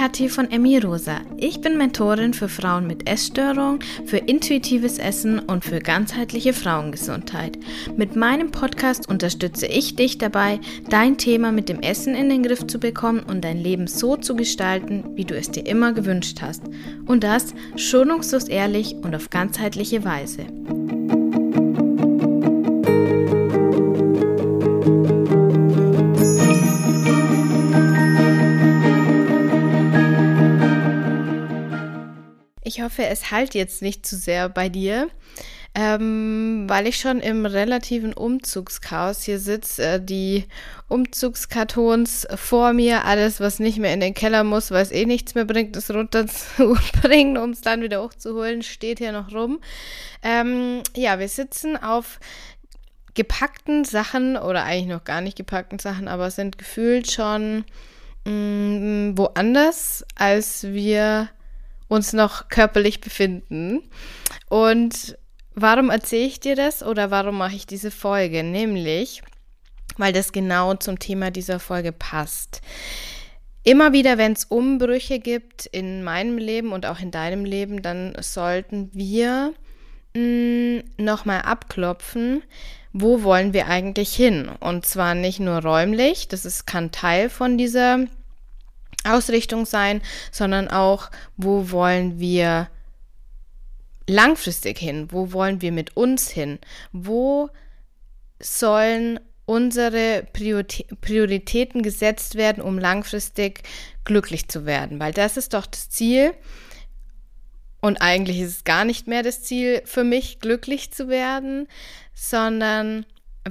Kathi von Emmy Rosa. Ich bin Mentorin für Frauen mit Essstörung, für intuitives Essen und für ganzheitliche Frauengesundheit. Mit meinem Podcast unterstütze ich dich dabei, dein Thema mit dem Essen in den Griff zu bekommen und dein Leben so zu gestalten, wie du es dir immer gewünscht hast. Und das schonungslos ehrlich und auf ganzheitliche Weise. Ich hoffe, es hallt jetzt nicht zu sehr bei dir, weil ich schon im relativen Umzugschaos hier sitze. Die Umzugskartons vor mir, alles, was nicht mehr in den Keller muss, weil es eh nichts mehr bringt, es runterzubringen, um es dann wieder hochzuholen, steht hier noch rum. Wir sitzen auf gepackten Sachen oder eigentlich noch gar nicht gepackten Sachen, aber sind gefühlt schon woanders, als wir uns noch körperlich befinden. Und warum erzähle ich dir das oder warum mache ich diese Folge? Nämlich, weil das genau zum Thema dieser Folge passt. Immer wieder, wenn es Umbrüche gibt in meinem Leben und auch in deinem Leben, dann sollten wir nochmal abklopfen, wo wollen wir eigentlich hin? Und zwar nicht nur räumlich, kann Teil von dieser Ausrichtung sein, sondern auch, wo wollen wir langfristig hin? Wo wollen wir mit uns hin? Wo sollen unsere Prioritäten gesetzt werden, um langfristig glücklich zu werden? Weil das ist doch das Ziel. Und eigentlich ist es gar nicht mehr das Ziel für mich, glücklich zu werden, sondern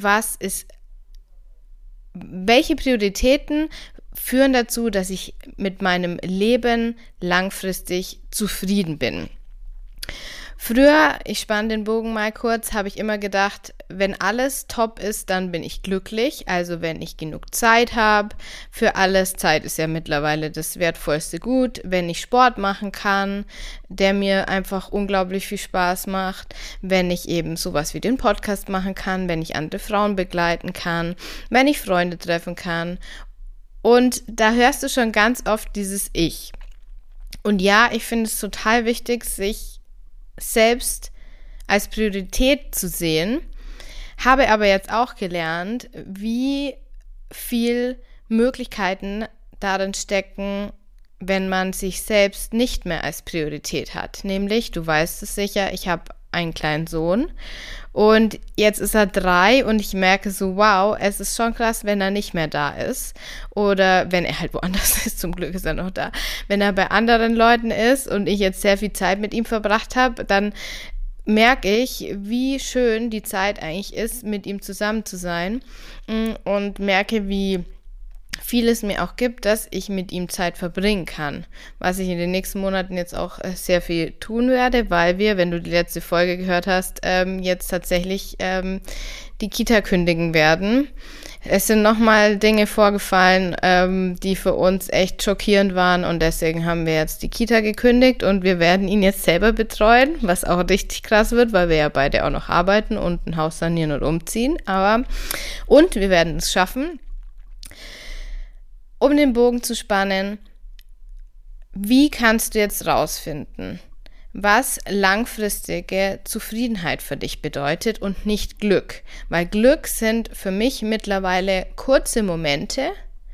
welche Prioritäten führen dazu, dass ich mit meinem Leben langfristig zufrieden bin. Früher, ich spanne den Bogen mal kurz, habe ich immer gedacht, wenn alles top ist, dann bin ich glücklich. Also wenn ich genug Zeit habe für alles. Zeit ist ja mittlerweile das wertvollste Gut. Wenn ich Sport machen kann, der mir einfach unglaublich viel Spaß macht. Wenn ich eben sowas wie den Podcast machen kann. Wenn ich andere Frauen begleiten kann. Wenn ich Freunde treffen kann. Und da hörst du schon ganz oft dieses Ich. Und ja, ich finde es total wichtig, sich selbst als Priorität zu sehen, habe aber jetzt auch gelernt, wie viel Möglichkeiten darin stecken, wenn man sich selbst nicht mehr als Priorität hat. Nämlich, du weißt es sicher, ich habe einen kleinen Sohn und jetzt ist er 3 und ich merke so, wow, es ist schon krass, wenn er nicht mehr da ist oder wenn er halt woanders ist, zum Glück ist er noch da. Wenn er bei anderen Leuten ist und ich jetzt sehr viel Zeit mit ihm verbracht habe, dann merke ich, wie schön die Zeit eigentlich ist, mit ihm zusammen zu sein und merke, wie viel es mir auch gibt, dass ich mit ihm Zeit verbringen kann, was ich in den nächsten Monaten jetzt auch sehr viel tun werde, weil wir, wenn du die letzte Folge gehört hast, jetzt tatsächlich die Kita kündigen werden. Es sind nochmal Dinge vorgefallen, die für uns echt schockierend waren und deswegen haben wir jetzt die Kita gekündigt und wir werden ihn jetzt selber betreuen, was auch richtig krass wird, weil wir ja beide auch noch arbeiten und ein Haus sanieren und umziehen, und wir werden es schaffen. Um den Bogen zu spannen, wie kannst du jetzt rausfinden, was langfristige Zufriedenheit für dich bedeutet und nicht Glück? Weil Glück sind für mich mittlerweile kurze Momente,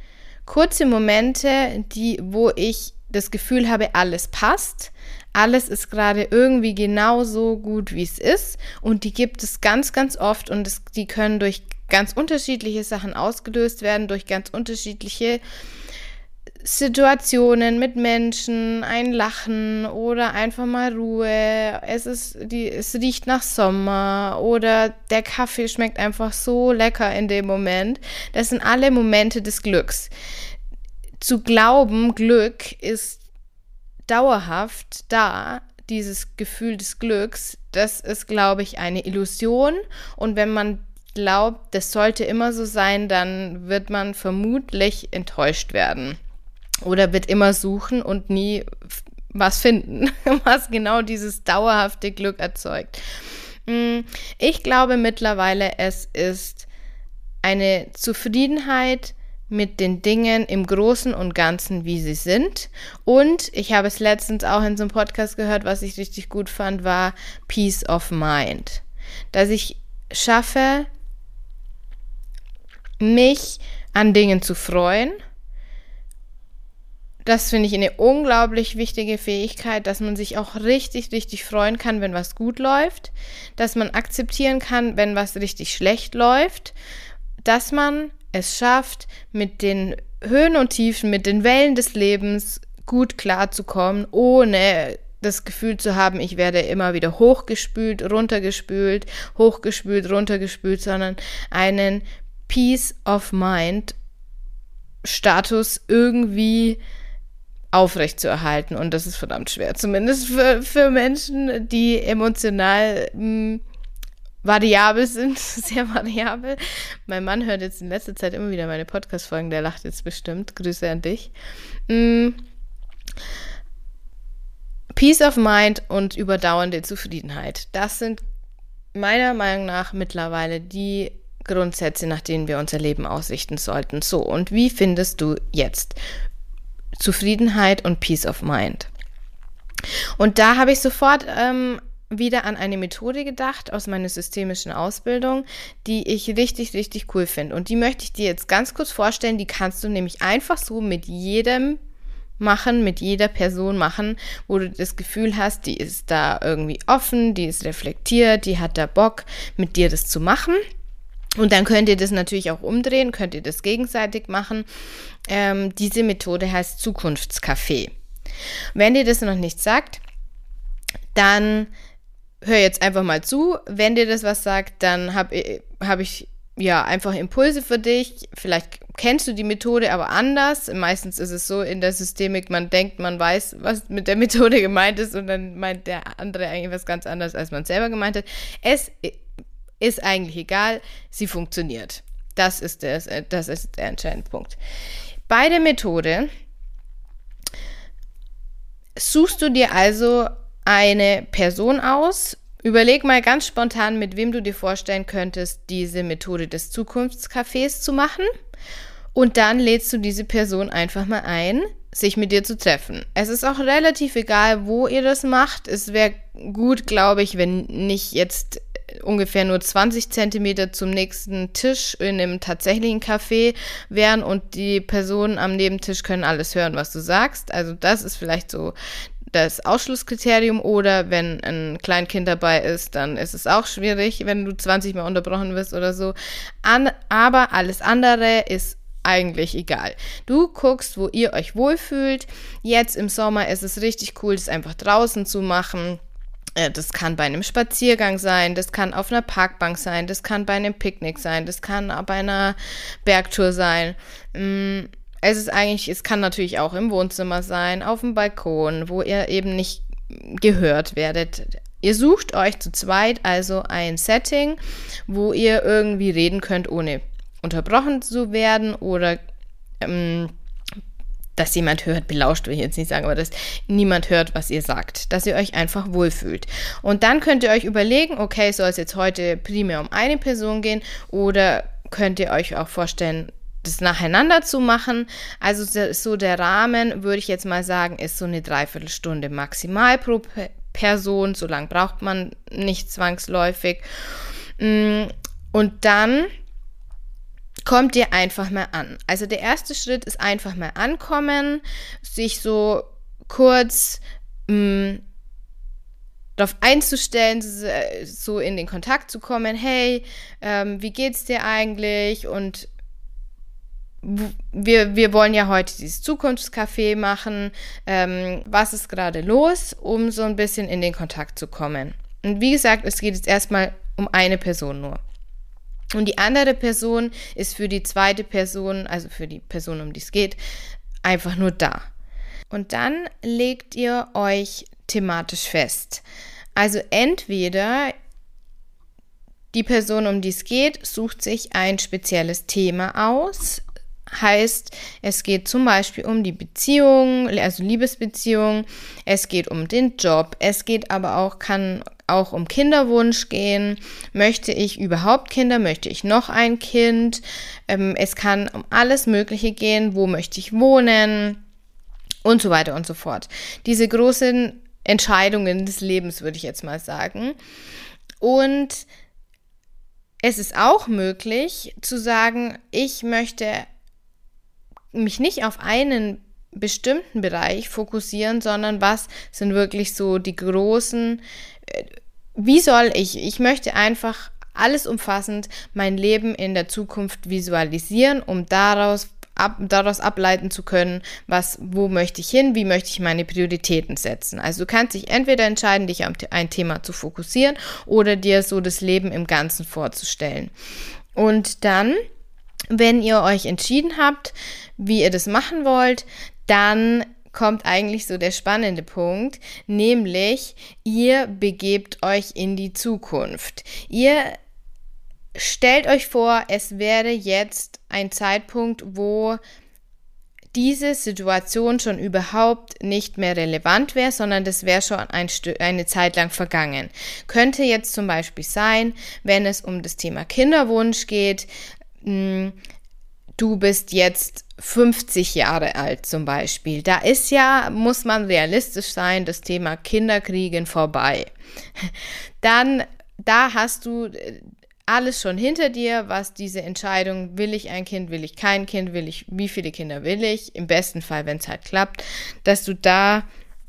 wo ich das Gefühl habe, alles passt, alles ist gerade irgendwie genauso gut, wie es ist und die gibt es ganz, ganz oft und die können durch ganz unterschiedliche Sachen ausgelöst werden, durch ganz unterschiedliche Situationen mit Menschen, ein Lachen oder einfach mal Ruhe, es riecht nach Sommer oder der Kaffee schmeckt einfach so lecker in dem Moment. Das sind alle Momente des Glücks. Zu glauben, Glück ist dauerhaft da, dieses Gefühl des Glücks, das ist, glaube ich, eine Illusion und wenn man glaubt, das sollte immer so sein, dann wird man vermutlich enttäuscht werden oder wird immer suchen und nie was finden, was genau dieses dauerhafte Glück erzeugt. Ich glaube mittlerweile, es ist eine Zufriedenheit mit den Dingen im Großen und Ganzen, wie sie sind. Und ich habe es letztens auch in so einem Podcast gehört, was ich richtig gut fand, war Peace of Mind. Dass ich schaffe, mich an Dingen zu freuen. Das finde ich eine unglaublich wichtige Fähigkeit, dass man sich auch richtig, richtig freuen kann, wenn was gut läuft, dass man akzeptieren kann, wenn was richtig schlecht läuft, dass man es schafft, mit den Höhen und Tiefen, mit den Wellen des Lebens gut klarzukommen, ohne das Gefühl zu haben, ich werde immer wieder hochgespült, runtergespült, hochgespült, runtergespült, sondern einen Peace of Mind Status irgendwie aufrechtzuerhalten. Und das ist verdammt schwer, zumindest für Menschen, die emotional variabel sind, sehr variabel. Mein Mann hört jetzt in letzter Zeit immer wieder meine Podcast-Folgen, der lacht jetzt bestimmt. Grüße an dich. Peace of Mind und überdauernde Zufriedenheit. Das sind meiner Meinung nach mittlerweile die Grundsätze, nach denen wir unser Leben ausrichten sollten. So, und wie findest du jetzt Zufriedenheit und Peace of Mind? Und da habe ich sofort wieder an eine Methode gedacht aus meiner systemischen Ausbildung, die ich richtig, richtig cool finde. Und die möchte ich dir jetzt ganz kurz vorstellen. Die kannst du nämlich einfach so mit jedem machen, mit jeder Person machen, wo du das Gefühl hast, die ist da irgendwie offen, die ist reflektiert, die hat da Bock, mit dir das zu machen. Und dann könnt ihr das natürlich auch umdrehen, könnt ihr das gegenseitig machen. Diese Methode heißt Zukunftscafé. Wenn dir das noch nicht sagt, dann hör jetzt einfach mal zu. Wenn dir das was sagt, dann hab ich ja einfach Impulse für dich. Vielleicht kennst du die Methode aber anders. Meistens ist es so in der Systemik, man denkt, man weiß, was mit der Methode gemeint ist und dann meint der andere eigentlich was ganz anderes, als man selber gemeint hat. Es ist eigentlich egal, sie funktioniert. Das ist der entscheidende Punkt. Bei der Methode suchst du dir also eine Person aus. Überleg mal ganz spontan, mit wem du dir vorstellen könntest, diese Methode des Zukunftscafés zu machen. Und dann lädst du diese Person einfach mal ein, sich mit dir zu treffen. Es ist auch relativ egal, wo ihr das macht. Es wäre gut, glaube ich, wenn nicht jetzt ungefähr nur 20 Zentimeter zum nächsten Tisch in einem tatsächlichen Café wären und die Personen am Nebentisch können alles hören, was du sagst. Also das ist vielleicht so das Ausschlusskriterium, oder wenn ein Kleinkind dabei ist, dann ist es auch schwierig, wenn du 20 Mal unterbrochen wirst oder so. Aber alles andere ist eigentlich egal. Du guckst, wo ihr euch wohlfühlt. Jetzt im Sommer ist es richtig cool, das einfach draußen zu machen. Das kann bei einem Spaziergang sein, das kann auf einer Parkbank sein, das kann bei einem Picknick sein, das kann bei einer Bergtour sein. Es kann natürlich auch im Wohnzimmer sein, auf dem Balkon, wo ihr eben nicht gehört werdet. Ihr sucht euch zu zweit also ein Setting, wo ihr irgendwie reden könnt, ohne unterbrochen zu werden oder dass jemand hört, belauscht will ich jetzt nicht sagen, aber dass niemand hört, was ihr sagt, dass ihr euch einfach wohlfühlt. Und dann könnt ihr euch überlegen, okay, soll es jetzt heute primär um eine Person gehen oder könnt ihr euch auch vorstellen, das nacheinander zu machen. Also so der Rahmen, würde ich jetzt mal sagen, ist so eine Dreiviertelstunde maximal pro Person. So lange braucht man nicht zwangsläufig. Und dann kommt ihr einfach mal an. Also der erste Schritt ist einfach mal ankommen, sich so kurz darauf einzustellen, so in den Kontakt zu kommen. Hey, wie geht's dir eigentlich? Und wir wollen ja heute dieses Zukunftscafé machen. Was ist gerade los, um so ein bisschen in den Kontakt zu kommen? Und wie gesagt, es geht jetzt erstmal um eine Person nur. Und die andere Person ist für die zweite Person, also für die Person, um die es geht, einfach nur da. Und dann legt ihr euch thematisch fest. Also entweder die Person, um die es geht, sucht sich ein spezielles Thema aus. Heißt, es geht zum Beispiel um die Beziehung, also Liebesbeziehung, es geht um den Job, es geht aber auch, kann auch um Kinderwunsch gehen. Möchte ich überhaupt Kinder? Möchte ich noch ein Kind? Es kann um alles Mögliche gehen. Wo möchte ich wohnen? Und so weiter und so fort. Diese großen Entscheidungen des Lebens, würde ich jetzt mal sagen. Und es ist auch möglich zu sagen, ich möchte mich nicht auf einen bestimmten Bereich fokussieren, sondern was sind wirklich so die großen, ich möchte einfach alles umfassend mein Leben in der Zukunft visualisieren, um daraus ableiten zu können, wo möchte ich hin, wie möchte ich meine Prioritäten setzen. Also du kannst dich entweder entscheiden, dich auf ein Thema zu fokussieren oder dir so das Leben im Ganzen vorzustellen. Und dann, wenn ihr euch entschieden habt, wie ihr das machen wollt, dann kommt eigentlich so der spannende Punkt, nämlich ihr begebt euch in die Zukunft. Ihr stellt euch vor, es wäre jetzt ein Zeitpunkt, wo diese Situation schon überhaupt nicht mehr relevant wäre, sondern das wäre schon eine Zeit lang vergangen. Könnte jetzt zum Beispiel sein, wenn es um das Thema Kinderwunsch geht, du bist jetzt 50 Jahre alt zum Beispiel. Da muss man realistisch sein, das Thema Kinderkriegen vorbei. Da hast du alles schon hinter dir, was diese Entscheidung, will ich ein Kind, will ich kein Kind, wie viele Kinder will ich, im besten Fall, wenn es halt klappt, dass du da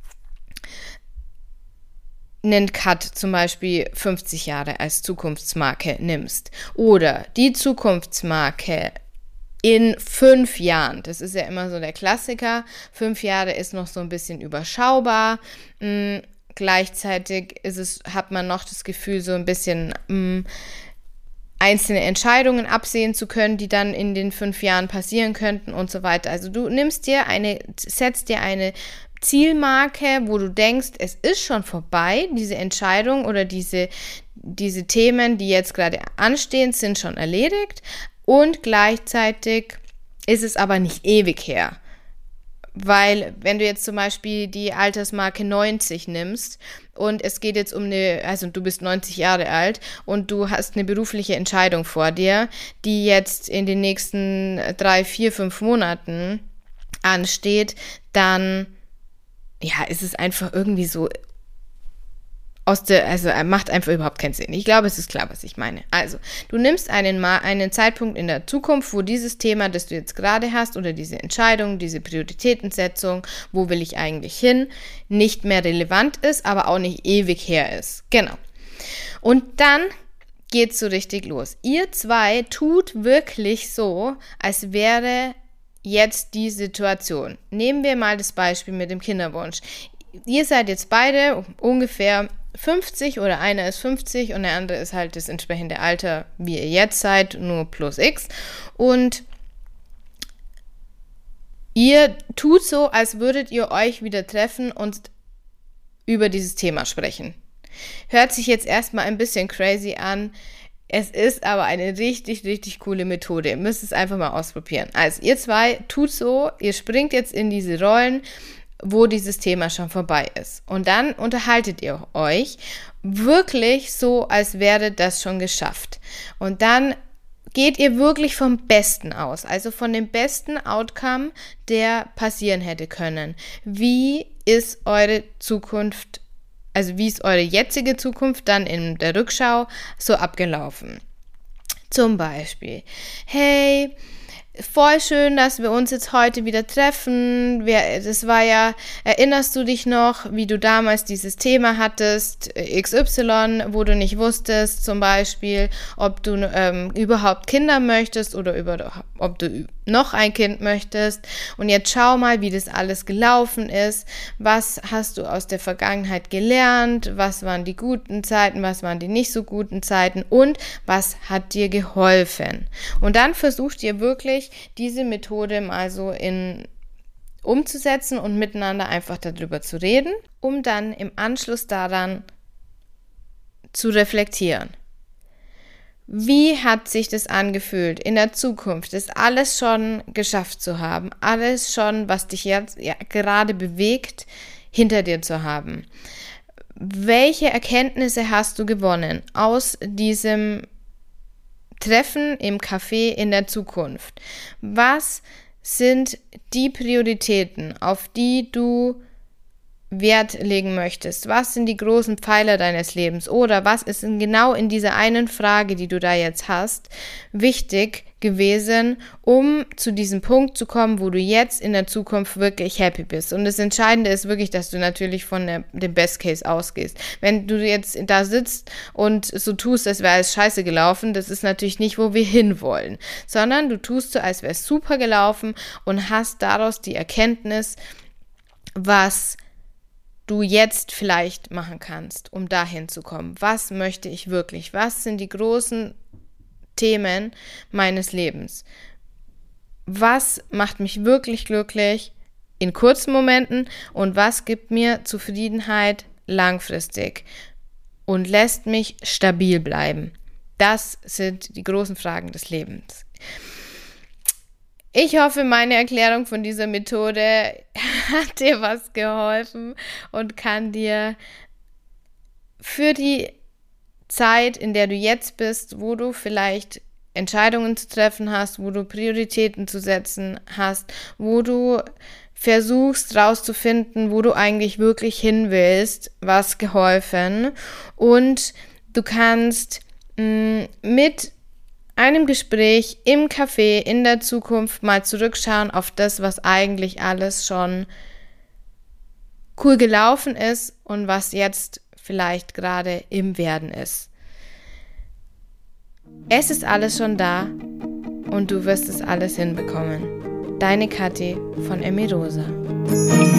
einen Cut, zum Beispiel 50 Jahre als Zukunftsmarke nimmst. Oder die Zukunftsmarke in 5 Jahren, das ist ja immer so der Klassiker, 5 Jahre ist noch so ein bisschen überschaubar, gleichzeitig hat man noch das Gefühl, so ein bisschen einzelne Entscheidungen absehen zu können, die dann in den 5 Jahren passieren könnten und so weiter. Also du setzt dir eine Zielmarke, wo du denkst, es ist schon vorbei, diese Entscheidung oder diese Themen, die jetzt gerade anstehen, sind schon erledigt und gleichzeitig ist es aber nicht ewig her. Weil, wenn du jetzt zum Beispiel die Altersmarke 90 nimmst und es geht jetzt du bist 90 Jahre alt und du hast eine berufliche Entscheidung vor dir, die jetzt in den nächsten 3, 4, 5 Monaten ansteht, dann ist es einfach irgendwie so macht einfach überhaupt keinen Sinn. Ich glaube, es ist klar, was ich meine. Also, du nimmst einen Zeitpunkt in der Zukunft, wo dieses Thema, das du jetzt gerade hast, oder diese Entscheidung, diese Prioritätensetzung, wo will ich eigentlich hin, nicht mehr relevant ist, aber auch nicht ewig her ist. Genau. Und dann geht's so richtig los. Ihr zwei tut wirklich so, als wäre jetzt die Situation. Nehmen wir mal das Beispiel mit dem Kinderwunsch. Ihr seid jetzt beide ungefähr 50 oder einer ist 50 und der andere ist halt das entsprechende Alter, wie ihr jetzt seid, nur plus X. Und ihr tut so, als würdet ihr euch wieder treffen und über dieses Thema sprechen. Hört sich jetzt erstmal ein bisschen crazy an. Es ist aber eine richtig, richtig coole Methode. Ihr müsst es einfach mal ausprobieren. Also ihr zwei tut so, ihr springt jetzt in diese Rollen, wo dieses Thema schon vorbei ist. Und dann unterhaltet ihr euch wirklich so, als wäre das schon geschafft. Und dann geht ihr wirklich vom Besten aus, also von dem besten Outcome, der passieren hätte können. Wie ist eure Zukunft, also wie ist eure jetzige Zukunft dann in der Rückschau so abgelaufen? Zum Beispiel, hey, voll schön, dass wir uns jetzt heute wieder treffen. Erinnerst du dich noch, wie du damals dieses Thema hattest, XY, wo du nicht wusstest, zum Beispiel, ob du überhaupt Kinder möchtest oder ob du noch ein Kind möchtest. Und jetzt schau mal, wie das alles gelaufen ist. Was hast du aus der Vergangenheit gelernt? Was waren die guten Zeiten? Was waren die nicht so guten Zeiten? Und was hat dir geholfen? Und dann versucht ihr wirklich, diese Methode mal so umzusetzen und miteinander einfach darüber zu reden, um dann im Anschluss daran zu reflektieren. Wie hat sich das angefühlt, in der Zukunft das alles schon geschafft zu haben, alles schon, was dich jetzt gerade bewegt, hinter dir zu haben? welche Erkenntnisse hast du gewonnen aus diesem Treffen im Café in der Zukunft? Was sind die Prioritäten, auf die du Wert legen möchtest? Was sind die großen Pfeiler deines Lebens? Oder was ist genau in dieser einen Frage, die du da jetzt hast, wichtig gewesen, um zu diesem Punkt zu kommen, wo du jetzt in der Zukunft wirklich happy bist? Und das Entscheidende ist wirklich, dass du natürlich von dem Best Case ausgehst. Wenn du jetzt da sitzt und so tust, als wäre es scheiße gelaufen, das ist natürlich nicht, wo wir hinwollen, sondern du tust so, als wäre es super gelaufen und hast daraus die Erkenntnis, was du jetzt vielleicht machen kannst, um dahin zu kommen. Was möchte ich wirklich? Was sind die großen Themen meines Lebens? Was macht mich wirklich glücklich in kurzen Momenten und was gibt mir Zufriedenheit langfristig und lässt mich stabil bleiben? Das sind die großen Fragen des Lebens. Ich hoffe, meine Erklärung von dieser Methode hat dir was geholfen und kann dir für die Zeit, in der du jetzt bist, wo du vielleicht Entscheidungen zu treffen hast, wo du Prioritäten zu setzen hast, wo du versuchst rauszufinden, wo du eigentlich wirklich hin willst, was geholfen. Und du kannst mit einem Gespräch im Café in der Zukunft mal zurückschauen auf das, was eigentlich alles schon cool gelaufen ist und was jetzt vielleicht gerade im Werden ist. Es ist alles schon da und du wirst es alles hinbekommen. Deine Kathi von Emirosa.